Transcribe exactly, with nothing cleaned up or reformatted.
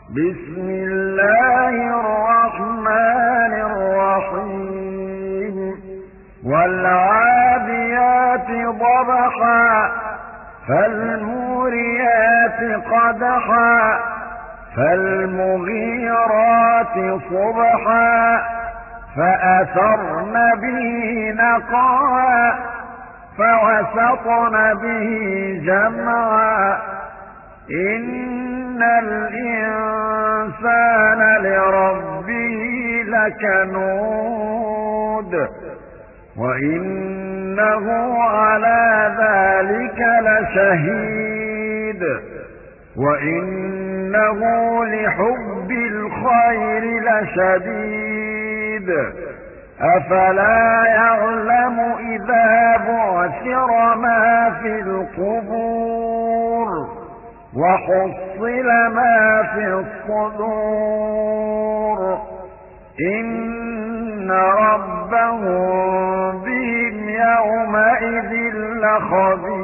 بسم الله الرحمن الرحيم والعاديات ضبحا فالموريات قدحا فالمغيرات صبحا فأثرن به نقعا فوسطن به جمعا إن الإنسان لربه لكنود وإنه على ذلك لشهيد وإنه لحب الخير لشديد أفلا يعلم إذا بعثر ما في القبور وحصل ما في الصدور إن ربهم بهم يومئذ لخبير